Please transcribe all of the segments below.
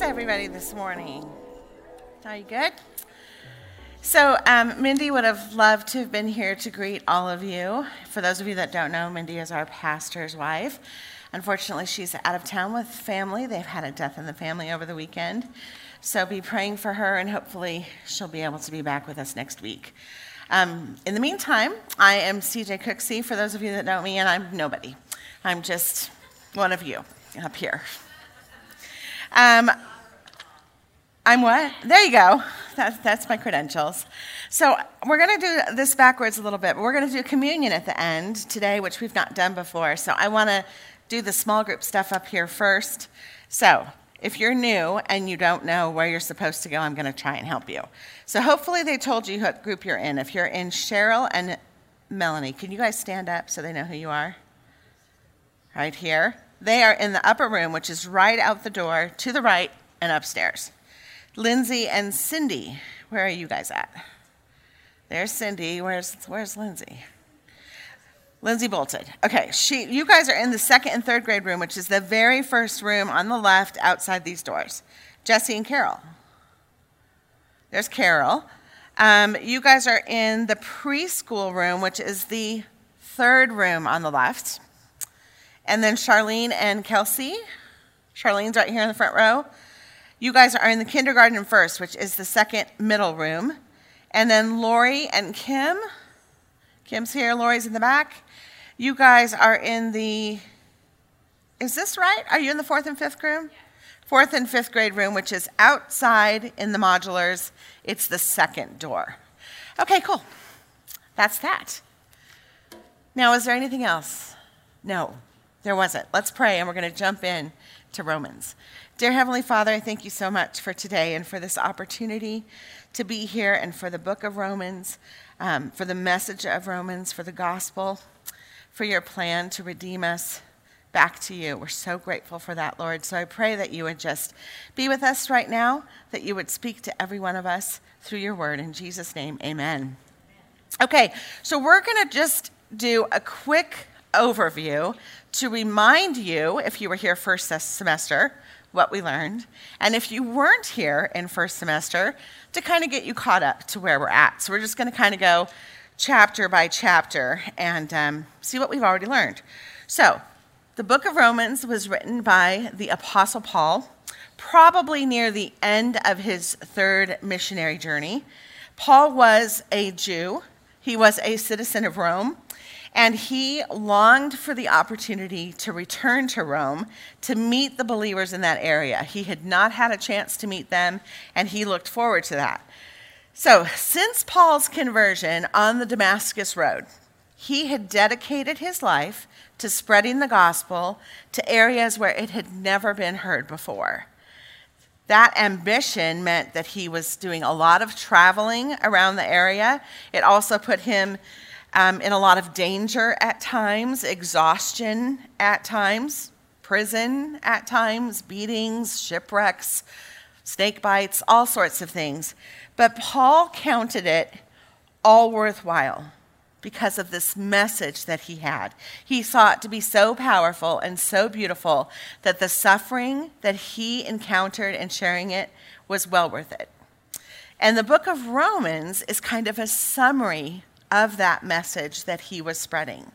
is everybody this morning? Are you good? So Mindy would have loved to have been here to greet all of you. For those of you that don't know, Mindy is our pastor's wife. Unfortunately, she's out of town with family. They've had a death in the family over the weekend. So be praying for her, and hopefully she'll be able to be back with us next week. In the meantime, I am CJ Cooksey, for those of you that know me, and I'm nobody. I'm just one of you up here. I'm what? There you go. That's my credentials. So we're going to do this backwards a little bit, but we're going to do communion at the end today, which we've not done before. So I want to do the small group stuff up here first. So if you're new and you don't know where you're supposed to go, I'm going to try and help you. So hopefully they told you what group you're in. If you're in Cheryl and Melanie, can you guys stand up so they know who you are? Right here. They are in the upper room, which is right out the door, to the right and upstairs. Lindsay and Cindy, where are you guys at? There's Cindy. Where's Lindsay? Lindsay bolted. Okay, you guys are in the second and third grade room, which is the very first room on the left outside these doors. Jesse and Carol. There's Carol. You guys are in the preschool room, which is the third room on the left. And then Charlene and Kelsey. Charlene's right here in the front row. You guys are in the kindergarten first, which is the second middle room. And then Lori and Kim. Kim's here, Lori's in the back. You guys are in the, is this right? Are you in the fourth and fifth room? Fourth and fifth grade room, which is outside in the modulars. It's the second door. Okay, cool. That's that. Now, is there anything else? No. There wasn't. Let's pray, and we're going to jump in to Romans. Dear Heavenly Father, I thank you so much for today and for this opportunity to be here and for the book of Romans, for the message of Romans, for the gospel, for your plan to redeem us back to you. We're so grateful for that, Lord. So I pray that you would just be with us right now, that you would speak to every one of us through your word. In Jesus' name, amen. Okay, so we're going to just do a quick overview to remind you, if you were here first semester, what we learned, and if you weren't here in first semester, to kind of get you caught up to where we're at. So we're just going to kind of go chapter by chapter and see what we've already learned. So the book of Romans was written by the Apostle Paul, probably near the end of his third missionary journey. Paul was a Jew. He was a citizen of Rome. And he longed for the opportunity to return to Rome to meet the believers in that area. He had not had a chance to meet them, and he looked forward to that. So, since Paul's conversion on the Damascus Road, he had dedicated his life to spreading the gospel to areas where it had never been heard before. That ambition meant that he was doing a lot of traveling around the area. It also put him in a lot of danger at times, exhaustion at times, prison at times, beatings, shipwrecks, snake bites, all sorts of things. But Paul counted it all worthwhile because of this message that he had. He saw it to be so powerful and so beautiful that the suffering that he encountered in sharing it was well worth it. And the book of Romans is kind of a summary of that message that he was spreading.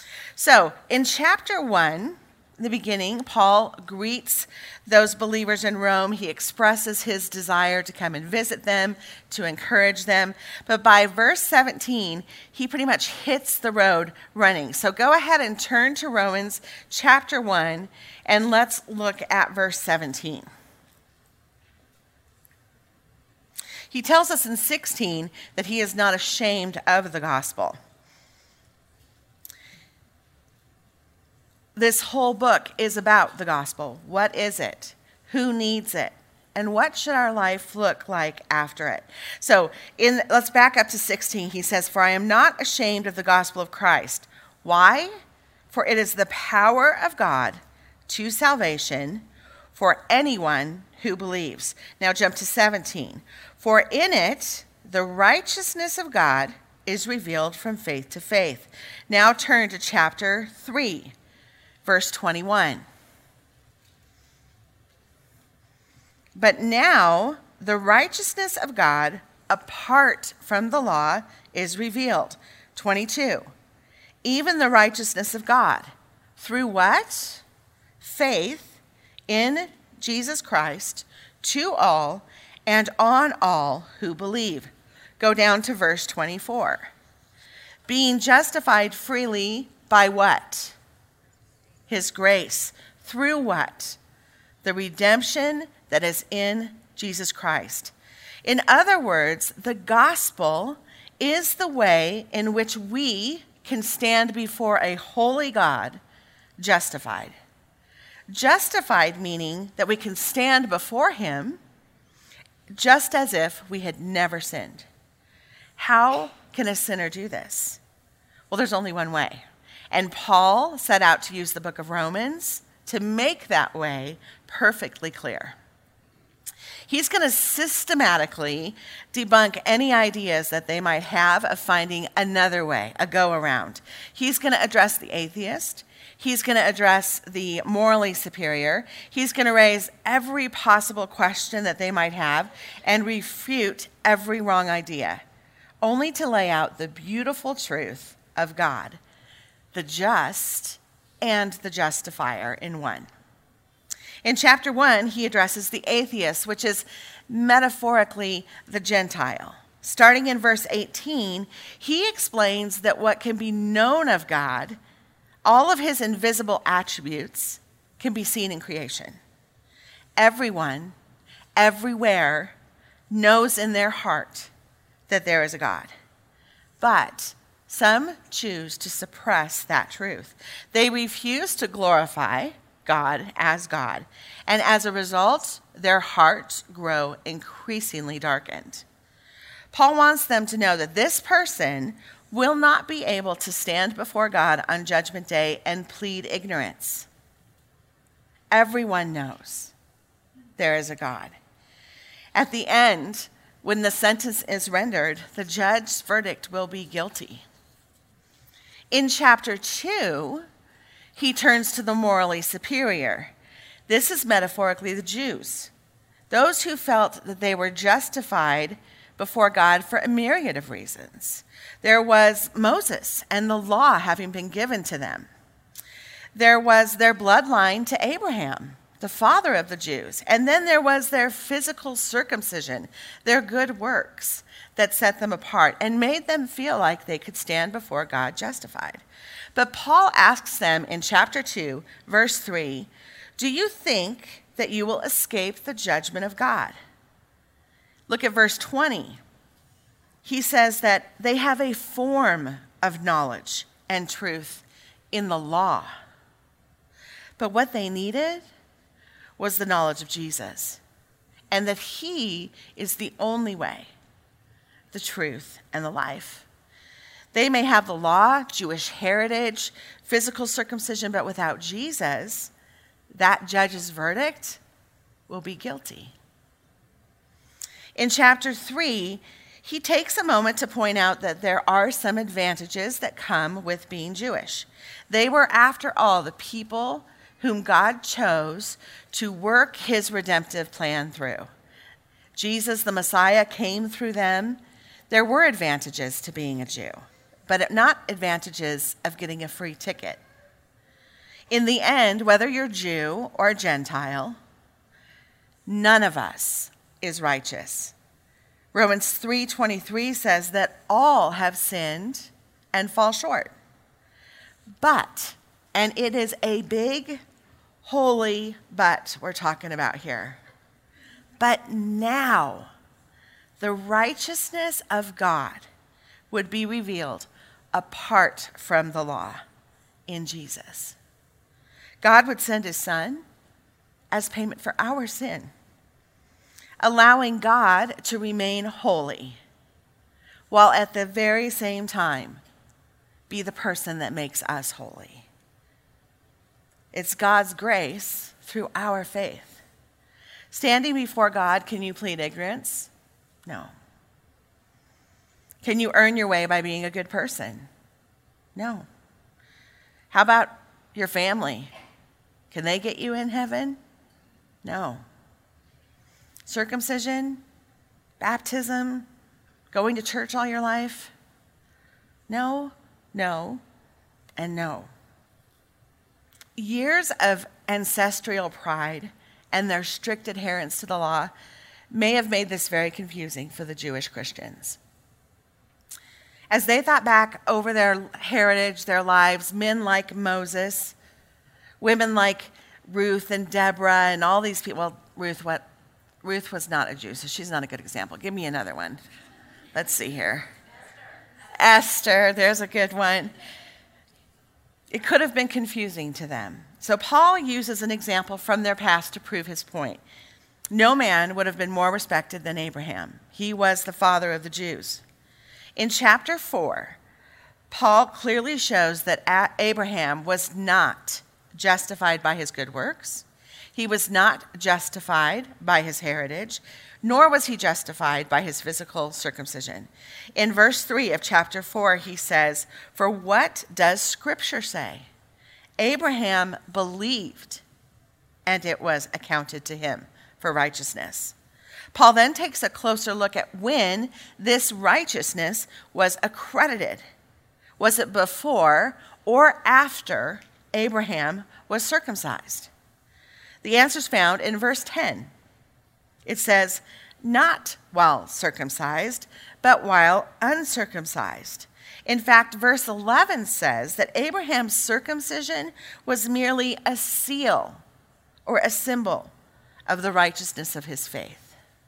So in chapter 1, the beginning, Paul greets those believers in Rome. He expresses his desire to come and visit them, to encourage them. But by verse 17, he pretty much hits the road running. So go ahead and turn to Romans chapter 1, and let's look at verse 17. He tells us in 16 that he is not ashamed of the gospel. This whole book is about the gospel. What is it? Who needs it? And what should our life look like after it? So let's back up to 16. He says, "For I am not ashamed of the gospel of Christ." Why? "For it is the power of God to salvation for anyone who believes." Now jump to 17. "For in it, the righteousness of God is revealed from faith to faith." Now turn to chapter 3, verse 21. But now the righteousness of God apart from the law is revealed. 22. Even the righteousness of God. Through what? Faith in Jesus Christ to all and on all who believe. Go down to verse 24. Being justified freely by what? His grace. Through what? The redemption that is in Jesus Christ. In other words, the gospel is the way in which we can stand before a holy God justified. Justified meaning that we can stand before him just as if we had never sinned. How can a sinner do this? Well, there's only one way. And Paul set out to use the book of Romans to make that way perfectly clear. He's going to systematically debunk any ideas that they might have of finding another way, a go-around. He's going to address the atheist. He's going to address the morally superior. He's going to raise every possible question that they might have and refute every wrong idea, only to lay out the beautiful truth of God, the just and the justifier in one. In chapter 1, he addresses the atheist, which is metaphorically the Gentile. Starting in verse 18, he explains that what can be known of God, all of his invisible attributes, can be seen in creation. Everyone, everywhere, knows in their heart that there is a God. But some choose to suppress that truth. They refuse to glorify God as God, and as a result, their hearts grow increasingly darkened. Paul wants them to know that this person will not be able to stand before God on Judgment Day and plead ignorance. Everyone knows there is a God. At the end, when the sentence is rendered, the judge's verdict will be guilty. In chapter 2, he turns to the morally superior. This is metaphorically the Jews, those who felt that they were justified before God for a myriad of reasons. There was Moses and the law having been given to them. There was their bloodline to Abraham, the father of the Jews. And then there was their physical circumcision, their good works that set them apart and made them feel like they could stand before God justified. But Paul asks them in chapter 2, verse 3, do you think that you will escape the judgment of God? Look at verse 20. He says that they have a form of knowledge and truth in the law. But what they needed was the knowledge of Jesus, and that he is the only way, the truth, and the life. They may have the law, Jewish heritage, physical circumcision, but without Jesus, that judge's verdict will be guilty. In chapter 3, he takes a moment to point out that there are some advantages that come with being Jewish. They were, after all, the people whom God chose to work his redemptive plan through. Jesus, the Messiah, came through them. There were advantages to being a Jew, but not advantages of getting a free ticket. In the end, whether you're Jew or Gentile, none of us is righteous. Romans 3:23 says that all have sinned and fall short. But, and it is a big, holy but we're talking about here. But now, the righteousness of God would be revealed apart from the law in Jesus. God would send his son as payment for our sin, allowing God to remain holy, while at the very same time be the person that makes us holy. It's God's grace through our faith. Standing before God, can you plead ignorance? No. Can you earn your way by being a good person? No. How about your family? Can they get you in heaven? No. Circumcision, baptism, going to church all your life? No, no, and no. Years of ancestral pride and their strict adherence to the law may have made this very confusing for the Jewish Christians. As they thought back over their heritage, their lives, men like Moses, women like Ruth and Deborah and all these people. Well, Ruth was not a Jew, so she's not a good example. Give me another one. Let's see here. Esther, there's a good one. It could have been confusing to them. So Paul uses an example from their past to prove his point. No man would have been more respected than Abraham. He was the father of the Jews. In chapter 4, Paul clearly shows that Abraham was not justified by his good works. He was not justified by his heritage, nor was he justified by his physical circumcision. In verse 3 of chapter 4, he says, "For what does Scripture say? Abraham believed, and it was accounted to him for righteousness." Paul then takes a closer look at when this righteousness was accredited. Was it before or after Abraham was circumcised? The answer is found in verse 10. It says, "Not while circumcised, but while uncircumcised." In fact, verse 11 says that Abraham's circumcision was merely a seal or a symbol of the righteousness of his faith.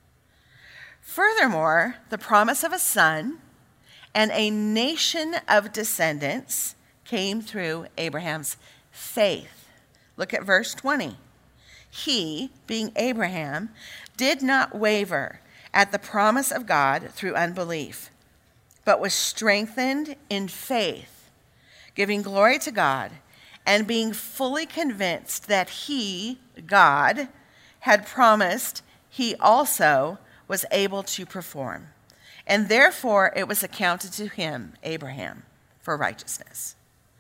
Furthermore, the promise of a son and a nation of descendants came through Abraham's faith. Look at verse 20. He, being Abraham, did not waver at the promise of God through unbelief, but was strengthened in faith, giving glory to God, and being fully convinced that he, God, had promised, he also was able to perform. And therefore it was accounted to him, Abraham, for righteousness.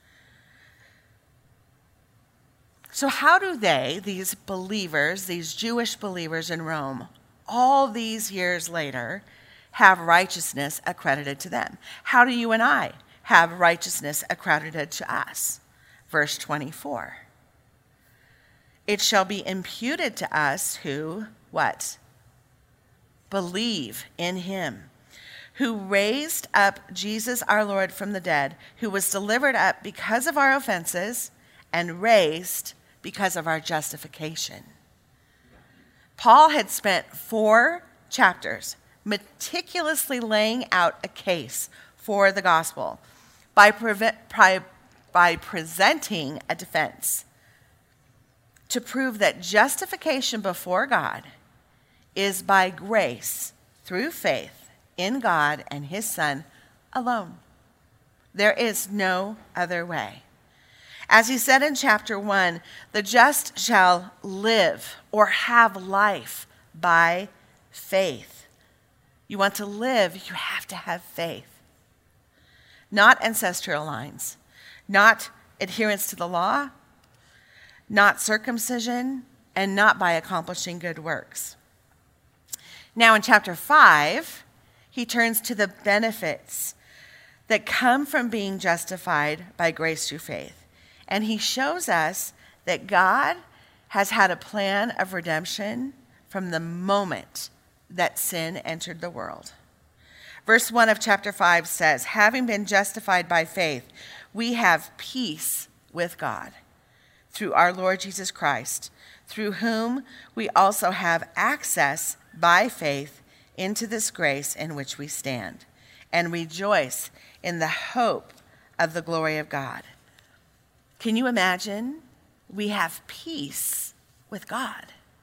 So how do they, these believers, these Jewish believers in Rome, all these years later, have righteousness accredited to them? How do you and I have righteousness accredited to us? Verse 24. It shall be imputed to us who, what? Believe in him, who raised up Jesus our Lord from the dead, who was delivered up because of our offenses and raised because of our justification. Paul had spent 4 chapters meticulously laying out a case for the gospel by presenting a defense to prove that justification before God is by grace through faith in God and his Son alone. There is no other way. As he said in chapter 1, the just shall live or have life by faith. You want to live, you have to have faith. Not ancestral lines, not adherence to the law, not circumcision, and not by accomplishing good works. Now in chapter 5, he turns to the benefits that come from being justified by grace through faith. And he shows us that God has had a plan of redemption from the moment that sin entered the world. Verse 1 of chapter 5 says, "Having been justified by faith, we have peace with God through our Lord Jesus Christ, through whom we also have access by faith into this grace in which we stand, and rejoice in the hope of the glory of God." Can you imagine? We have peace with God.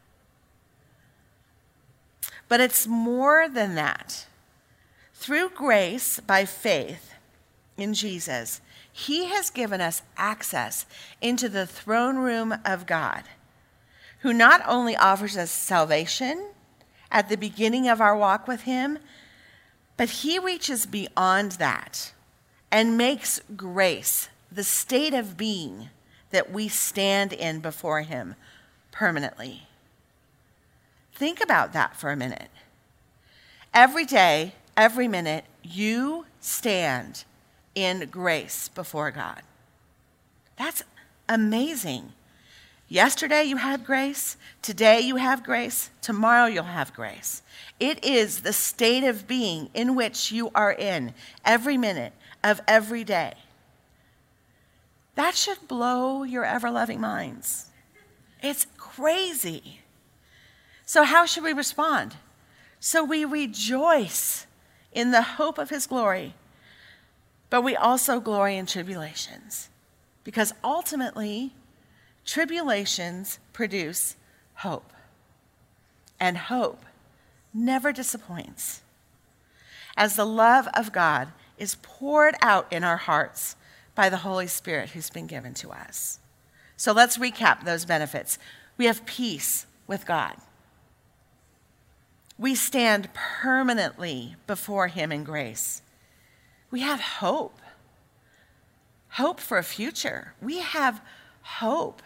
But it's more than that. Through grace by faith in Jesus, he has given us access into the throne room of God, who not only offers us salvation at the beginning of our walk with him, but he reaches beyond that and makes grace the state of being that we stand in before him permanently. Think about that for a minute. Every day, every minute, you stand in grace before God. That's amazing. Yesterday you had grace. Today you have grace. Tomorrow you'll have grace. It is the state of being in which you are in every minute of every day. That should blow your ever-loving minds. It's crazy. So how should we respond? So we rejoice in the hope of his glory, but we also glory in tribulations, because ultimately, tribulations produce hope, and hope never disappoints. As the love of God is poured out in our hearts by the Holy Spirit who's been given to us. So let's recap those benefits. We have peace with God. We stand permanently before him in grace. We have hope. Hope for a future. We have hope.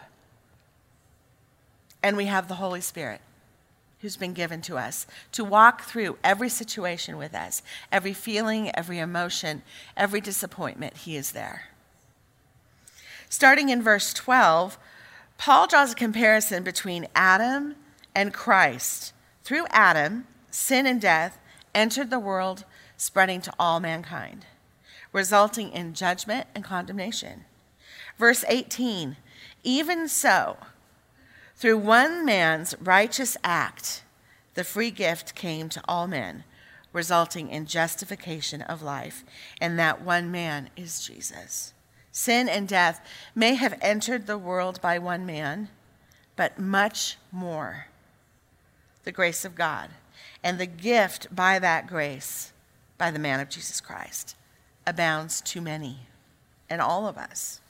And we have the Holy Spirit who's been given to us to walk through every situation with us, every feeling, every emotion, every disappointment. He is there. Starting in verse 12, Paul draws a comparison between Adam and Christ. Through Adam, sin and death entered the world, spreading to all mankind, resulting in judgment and condemnation. Verse 18, even so, through one man's righteous act, the free gift came to all men, resulting in justification of life, and that one man is Jesus. Sin and death may have entered the world by one man, but much more, the grace of God and the gift by that grace, by the man of Jesus Christ, abounds to many and all of us.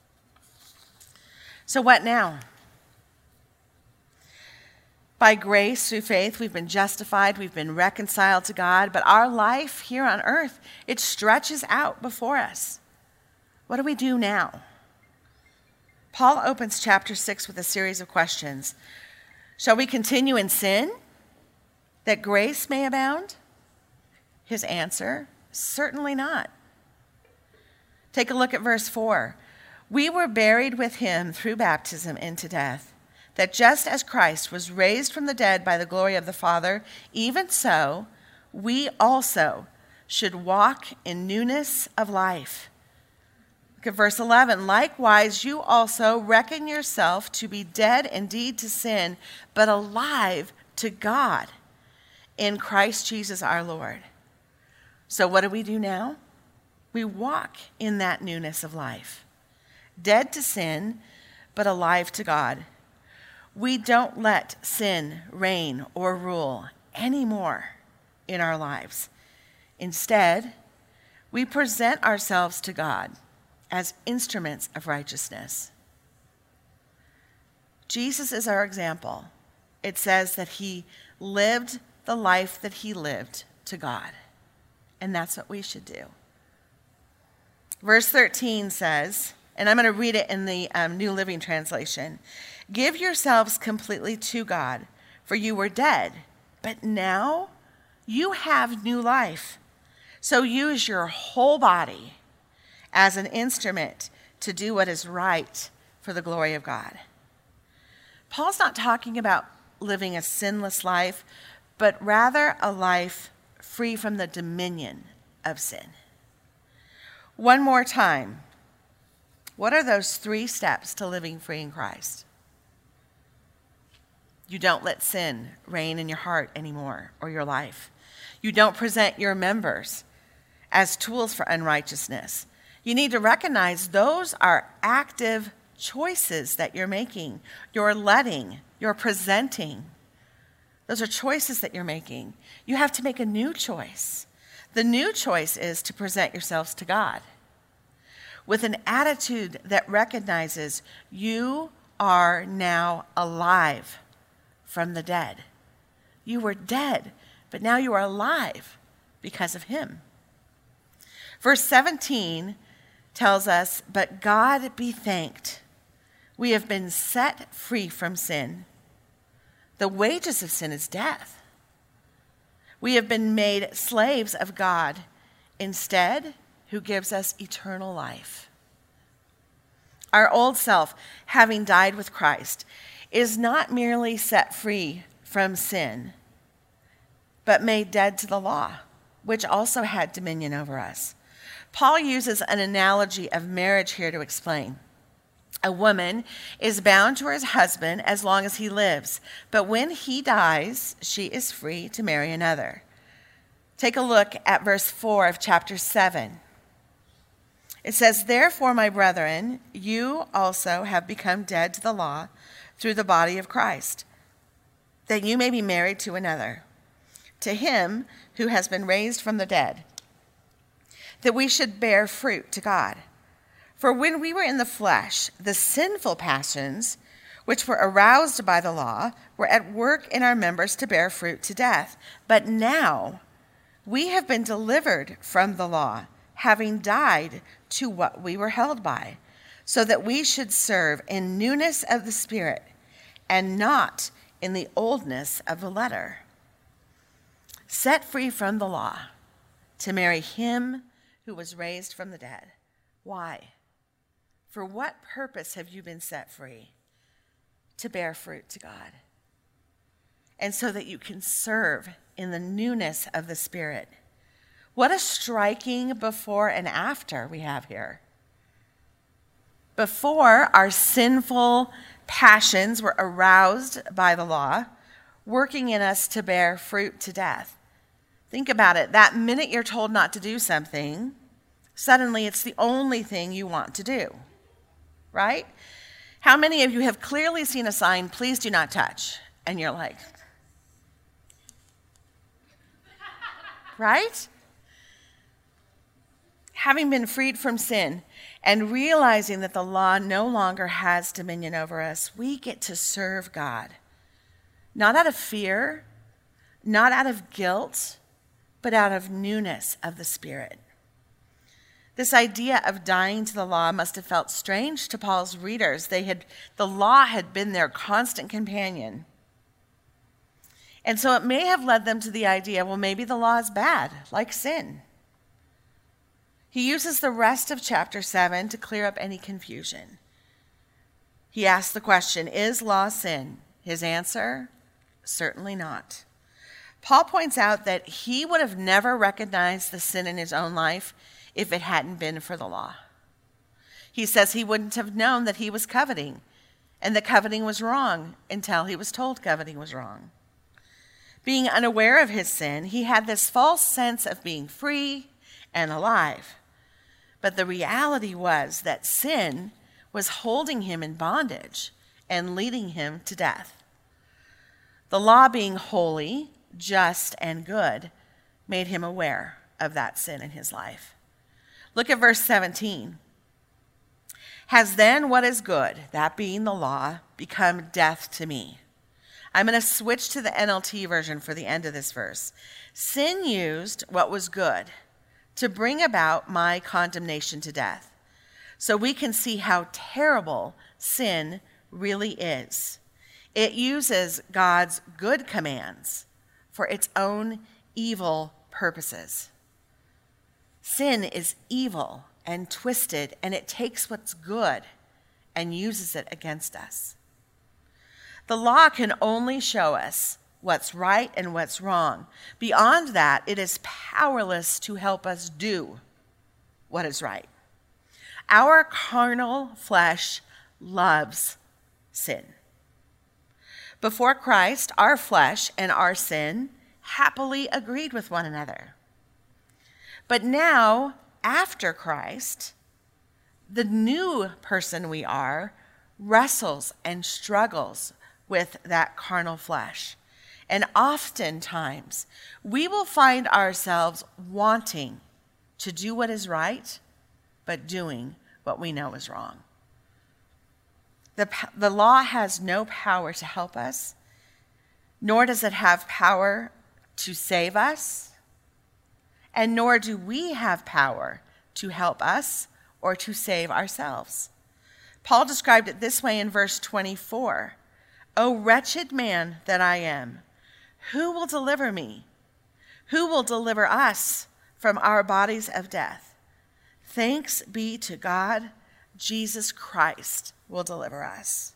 So what now? By grace, through faith, we've been justified, we've been reconciled to God, but our life here on earth, it stretches out before us. What do we do now? Paul opens chapter 6 with a series of questions. Shall we continue in sin, that grace may abound? His answer, certainly not. Take a look at verse 4. We were buried with him through baptism into death, that just as Christ was raised from the dead by the glory of the Father, even so we also should walk in newness of life. Look at verse 11. Likewise, you also reckon yourself to be dead indeed to sin, but alive to God in Christ Jesus our Lord. So what do we do now? We walk in that newness of life. Dead to sin, but alive to God. We don't let sin reign or rule anymore in our lives. Instead, we present ourselves to God as instruments of righteousness. Jesus is our example. It says that he lived the life that he lived to God. And that's what we should do. Verse 13 says, and I'm going to read it in the New Living Translation, give yourselves completely to God, for you were dead, but now you have new life. So use your whole body as an instrument to do what is right for the glory of God. Paul's not talking about living a sinless life, but rather a life free from the dominion of sin. One more time. What are those 3 steps to living free in Christ? You don't let sin reign in your heart anymore or your life. You don't present your members as tools for unrighteousness. You need to recognize those are active choices that you're making. You're letting, you're presenting. Those are choices that you're making. You have to make a new choice. The new choice is to present yourselves to God with an attitude that recognizes you are now alive from the dead. You were dead, but now you are alive because of him. Verse 17 tells us, but God be thanked. We have been set free from sin. The wages of sin is death. We have been made slaves of God instead, who gives us eternal life. Our old self, having died with Christ, is not merely set free from sin, but made dead to the law, which also had dominion over us. Paul uses an analogy of marriage here to explain. A woman is bound to her husband as long as he lives, but when he dies, she is free to marry another. Take a look at verse 4 of chapter 7. It says, "Therefore, my brethren, you also have become dead to the law through the body of Christ, that you may be married to another, to him who has been raised from the dead, that we should bear fruit to God. For when we were in the flesh, the sinful passions, which were aroused by the law, were at work in our members to bear fruit to death. But now we have been delivered from the law, having died to what we were held by, so that we should serve in newness of the Spirit and not in the oldness of the letter. Set free from the law to marry him who was raised from the dead." Why? For what purpose have you been set free? To bear fruit to God. And so that you can serve in the newness of the Spirit. What a striking before and after we have here. Before, our sinful passions were aroused by the law, working in us to bear fruit to death. Think about it. That minute you're told not to do something, suddenly it's the only thing you want to do, right? How many of you have clearly seen a sign, "Please do not touch," and you're like, right? Having been freed from sin and realizing that the law no longer has dominion over us, we get to serve God, not out of fear, not out of guilt, but out of newness of the Spirit. This idea of dying to the law must have felt strange to Paul's readers. The law had been their constant companion. And so it may have led them to the idea, well, maybe the law is bad, like sin. He uses the rest of chapter 7 to clear up any confusion. He asks the question, is law sin? His answer, certainly not. Paul points out that he would have never recognized the sin in his own life if it hadn't been for the law. He says he wouldn't have known that he was coveting and that coveting was wrong until he was told coveting was wrong. Being unaware of his sin, he had this false sense of being free and alive. But the reality was that sin was holding him in bondage and leading him to death. The law, being holy, just, and good, made him aware of that sin in his life. Look at verse 17. "Has then what is good, that being the law, become death to me?" I'm going to switch to the NLT version for the end of this verse. "Sin used what was good to bring about my condemnation to death." So we can see how terrible sin really is. It uses God's good commands for its own evil purposes. Sin is evil and twisted, and it takes what's good and uses it against us. The law can only show us what's right and what's wrong. Beyond that, it is powerless to help us do what is right. Our carnal flesh loves sin. Before Christ, our flesh and our sin happily agreed with one another. But now, after Christ, the new person we are wrestles and struggles with that carnal flesh. And oftentimes, we will find ourselves wanting to do what is right, but doing what we know is wrong. The law has no power to help us, nor does it have power to save us, and nor do we have power to help us or to save ourselves. Paul described it this way in verse 24 O wretched man that I am, who will deliver me? Who will deliver us from our bodies of death? Thanks be to God, Jesus Christ will deliver us.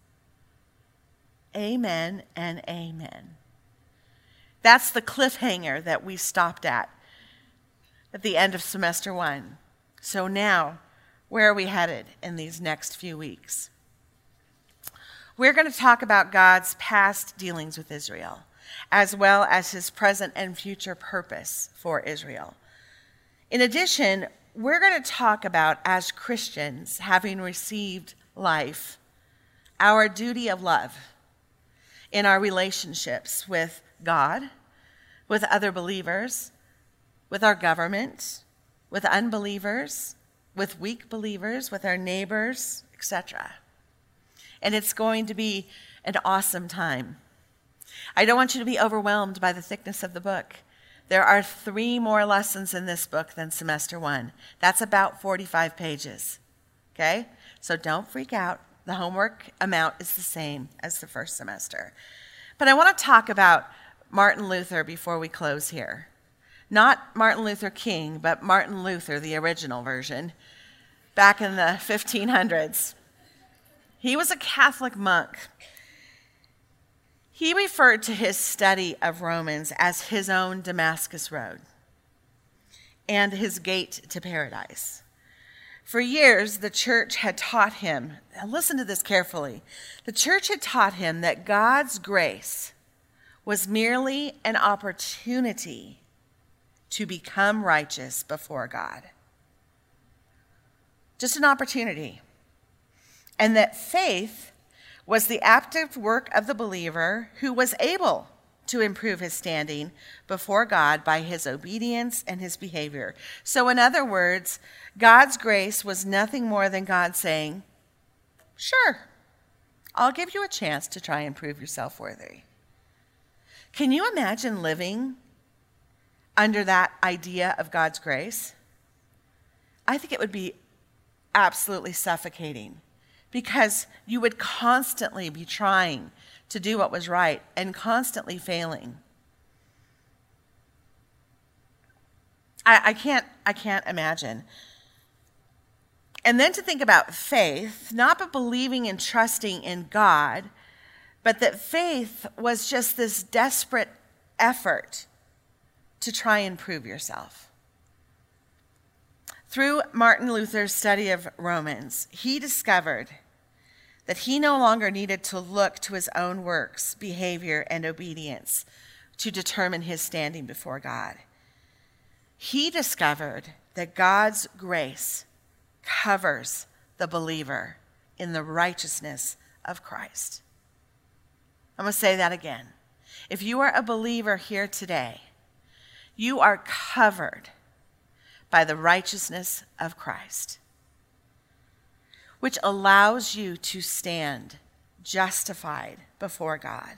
Amen and amen. That's the cliffhanger that we stopped at the end of semester 1. So now, where are we headed in these next few weeks? We're going to talk about God's past dealings with Israel, as well as his present and future purpose for Israel. In addition, we're going to talk about, as Christians, having received life, our duty of love in our relationships with God, with other believers, with our government, with unbelievers, with weak believers, with our neighbors, etc. And it's going to be an awesome time. I don't want you to be overwhelmed by the thickness of the book. There are 3 more lessons in this book than semester 1. That's about 45 pages, okay? So don't freak out. The homework amount is the same as the first semester. But I want to talk about Martin Luther before we close here. Not Martin Luther King, but Martin Luther, the original version, back in the 1500s. He was a Catholic monk. He referred to his study of Romans as his own Damascus Road and his gate to paradise. For years, the church had taught him, and listen to this carefully, the church had taught him that God's grace was merely an opportunity to become righteous before God. Just an opportunity. And that faith was the active work of the believer who was able to improve his standing before God by his obedience and his behavior. So in other words, God's grace was nothing more than God saying, sure, I'll give you a chance to try and prove yourself worthy. Can you imagine living under that idea of God's grace? I think it would be absolutely suffocating because you would constantly be trying to do what was right and constantly failing. I can't imagine. And then to think about faith, not but believing and trusting in God, but that faith was just this desperate effort to try and prove yourself. Through Martin Luther's study of Romans, he discovered that he no longer needed to look to his own works, behavior, and obedience to determine his standing before God. He discovered that God's grace covers the believer in the righteousness of Christ. I'm going to say that again. If you are a believer here today, you are covered by the righteousness of Christ, which allows you to stand justified before God.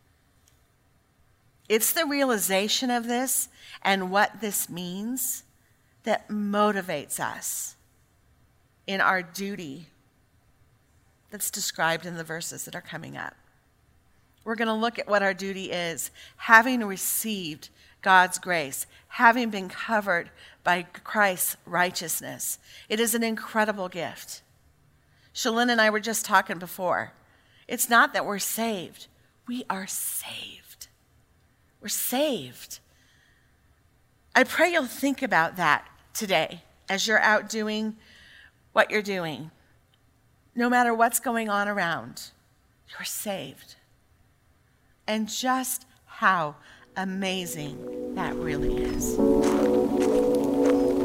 It's the realization of this and what this means that motivates us in our duty that's described in the verses that are coming up. We're going to look at what our duty is, having received God's grace, having been covered by Christ's righteousness. It is an incredible gift. Shalyn and I were just talking before. It's not that we're saved. We are saved. We're saved. I pray you'll think about that today as you're out doing what you're doing. No matter what's going on around, you're saved. And just how amazing that really is.